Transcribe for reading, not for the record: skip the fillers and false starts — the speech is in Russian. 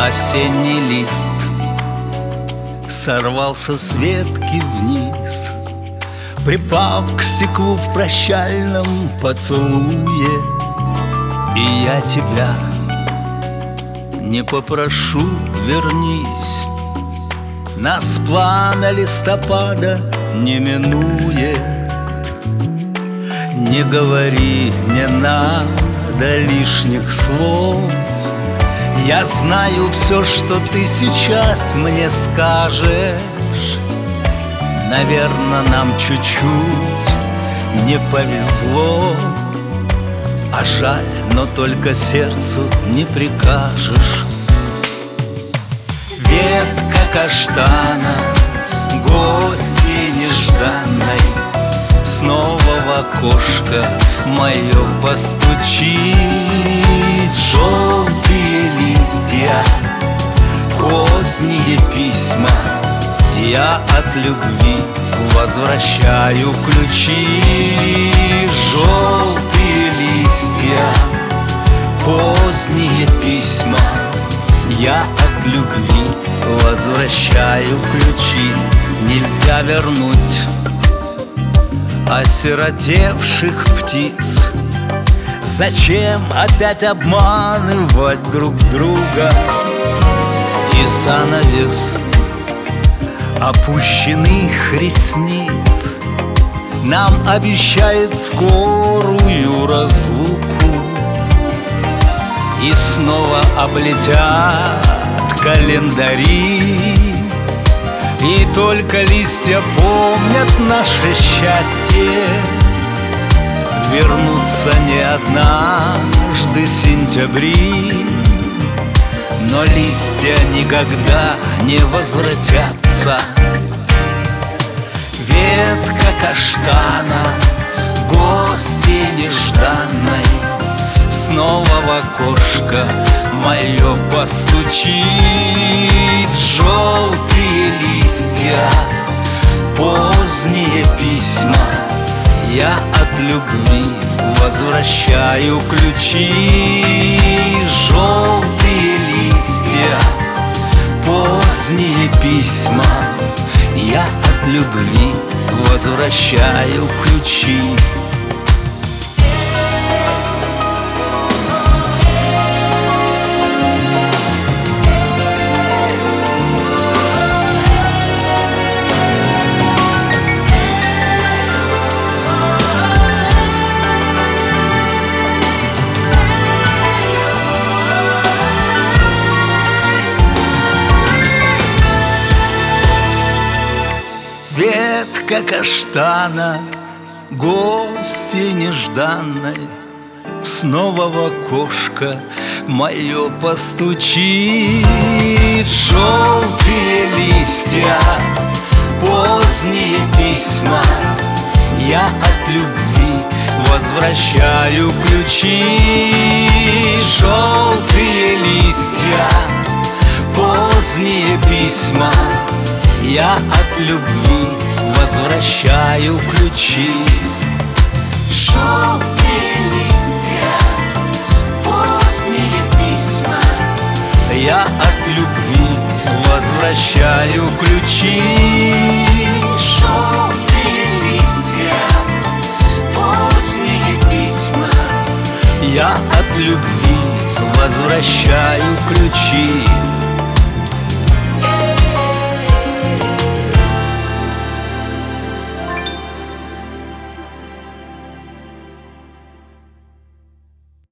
Осенний лист сорвался с ветки вниз, припав к стеклу в прощальном поцелуе. И я тебя не попрошу, вернись, нас пламя листопада не минует. Не говори, не надо лишних слов, я знаю все, что ты сейчас мне скажешь. Наверно, нам чуть-чуть не повезло, а жаль, но только сердцу не прикажешь. Ветка каштана гости нежданной снова в окошко мое постучит. Желтые листья, поздние письма, я от любви возвращаю ключи. Желтые листья, поздние письма, я от любви возвращаю ключи. Нельзя вернуть осиротевших птиц. Зачем опять обманывать друг друга? И занавес опущенных ресниц нам обещает скорую разлуку. И снова облетят календари, и только листья помнят наше счастье. Вернутся не однажды сентябри, но листья никогда не возвратятся. Ветка каштана гости нежданной снова в окошко мое постучит. Желтые листья, поздние письма, я от любви возвращаю ключи. Желтые листья, поздние письма, я от любви возвращаю ключи. Ветка каштана гости нежданной снова в окошко мое постучит. Желтые листья, поздние письма, я от любви возвращаю ключи. Желтые листья, поздние письма, я от любви возвращаю ключи. Желтые листья, поздние письма, я от любви возвращаю ключи. Желтые листья, поздние письма, я от любви возвращаю ключи.